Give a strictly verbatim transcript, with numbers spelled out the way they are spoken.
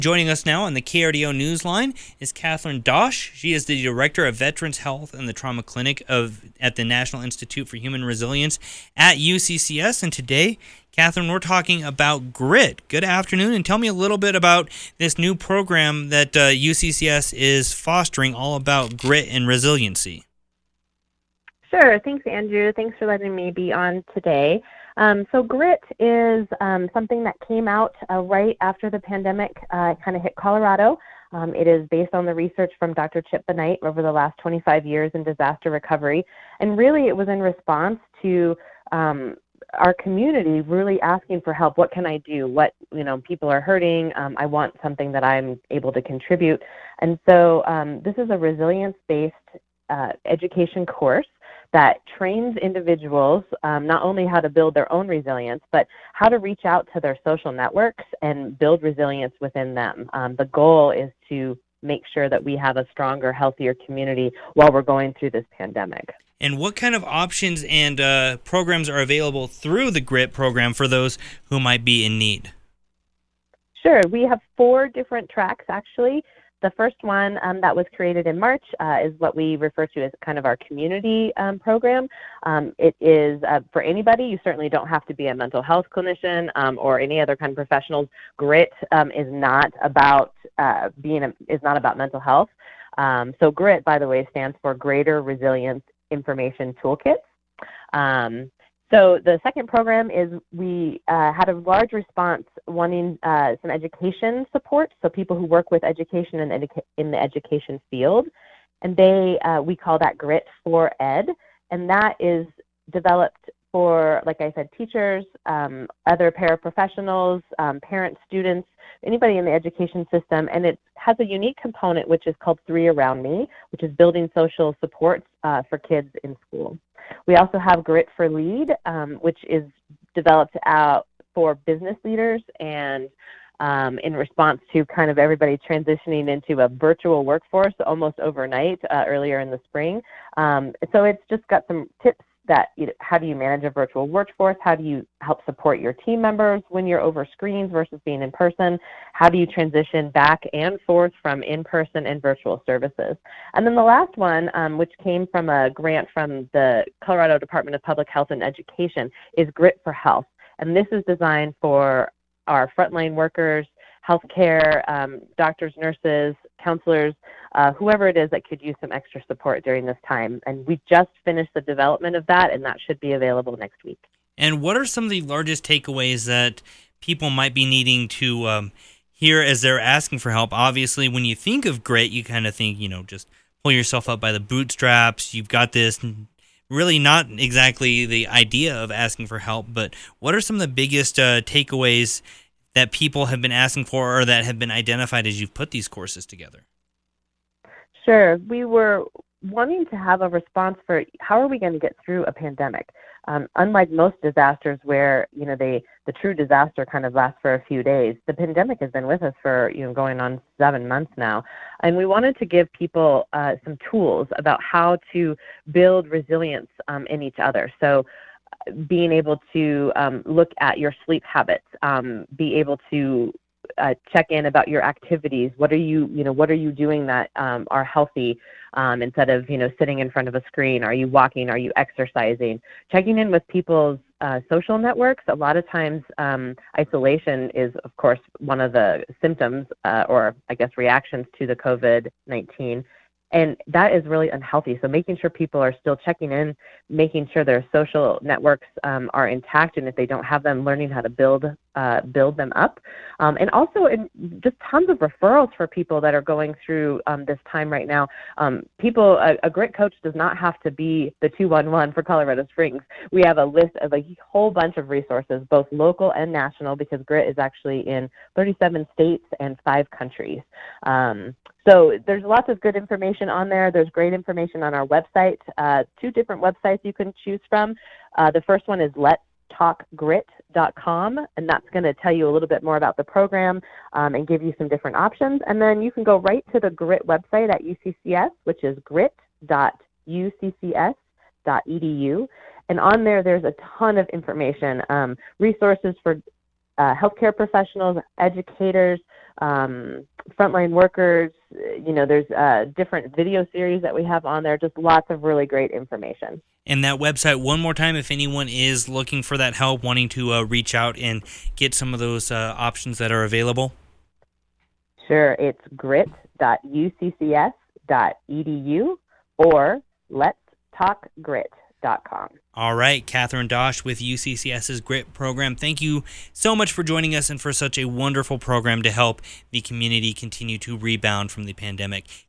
Joining us now on the K R D O Newsline is Catherine Dosch. She is the Director of Veterans Health and the Trauma Clinic of at the National Institute for Human Resilience at U C C S. And today, Catherine, we're talking about GRIT. Good afternoon, and tell me a little bit about this new program that uh, U C C S is fostering, all about grit and resiliency. Sure. Thanks, Andrew. Thanks for letting me be on today. Um, so GRIT is um, something that came out uh, right after the pandemic uh, kind of hit Colorado. Um, it is based on the research from Doctor Chip Benight over the last twenty-five years in disaster recovery. And really it was in response to um, our community really asking for help. What can I do? What, you know, people are hurting. Um, I want something that I'm able to contribute. And so um, this is a resilience-based uh, education course that trains individuals um, not only how to build their own resilience, but how to reach out to their social networks and build resilience within them. Um, the goal is to make sure that we have a stronger, healthier community while we're going through this pandemic. And what kind of options and uh, programs are available through the GRIT program for those who might be in need? Sure. We have four different tracks, actually. The first one um, that was created in March uh, is what we refer to as kind of our community um, program. Um, it is uh, for anybody. You certainly don't have to be a mental health clinician um, or any other kind of professionals. GRIT um, is not about uh, being a, is not about mental health. Um, so GRIT, by the way, stands for Greater Resilience Information Toolkit. Um, So the second program is we uh, had a large response wanting uh, some education support, so people who work with education and educa- in the education field, and they uh, we call that GRIT for Ed, and that is developed for, like I said, teachers, um, other paraprofessionals, um, parents, students, anybody in the education system, and it has a unique component which is called Three Around Me, which is building social supports uh, for kids in school. We also have GRIT for Lead, um, which is developed out for business leaders and um, in response to kind of everybody transitioning into a virtual workforce almost overnight uh, earlier in the spring. Um, so it's just got some tips that, you know, how do you manage a virtual workforce? How do you help support your team members when you're over screens versus being in person? How do you transition back and forth from in-person and virtual services? And then the last one, um, which came from a grant from the Colorado Department of Public Health and Education, is GRIT for Health. And this is designed for our frontline workers, healthcare, um, doctors, nurses, counselors, uh, whoever it is that could use some extra support during this time. And we just finished the development of that, and that should be available next week. And what are some of the largest takeaways that people might be needing to um, hear as they're asking for help? Obviously, when you think of GRIT, you kind of think, you know, just pull yourself up by the bootstraps. You've got this. Really not exactly the idea of asking for help, but what are some of the biggest uh, takeaways that people have been asking for or that have been identified as you've put these courses together? Sure. We were wanting to have a response for how are we going to get through a pandemic? Um, unlike most disasters where, you know, they, the true disaster kind of lasts for a few days, the pandemic has been with us for, you know, going on seven months now. And we wanted to give people uh, some tools about how to build resilience um, in each other. So being able to um, look at your sleep habits, um, be able to uh, check in about your activities. What are you, you know, what are you doing that um, are healthy um, instead of, you know, sitting in front of a screen? Are you walking? Are you exercising? Checking in with people's uh, social networks. A lot of times um, isolation is, of course, one of the symptoms uh, or I guess reactions to the COVID nineteen. And that is really unhealthy. So making sure people are still checking in, making sure their social networks um, are intact, and if they don't have them, learning how to build uh, build them up. Um, and also in just tons of referrals for people that are going through um, this time right now. Um, people, a, a GRIT coach does not have to be the two one one for Colorado Springs. We have a list of a whole bunch of resources, both local and national, because GRIT is actually in thirty-seven states and five countries. Um, So there's lots of good information on there. There's great information on our website, uh, two different websites you can choose from. Uh, the first one is let's talk grit dot com, and that's going to tell you a little bit more about the program um, and give you some different options. And then you can go right to the GRIT website at U C C S, which is grit dot U C C S dot E D U. And on there, there's a ton of information, um, resources for uh, healthcare professionals, educators, um, frontline workers. You know, there's uh, different video series that we have on there, just lots of really great information. And that website, one more time, if anyone is looking for that help, wanting to uh, reach out and get some of those uh, options that are available? Sure, it's grit dot u c c s dot e d u or lets talk grit dot com. All right, Catherine Dosch with U C C S's GRIT program. Thank you so much for joining us and for such a wonderful program to help the community continue to rebound from the pandemic.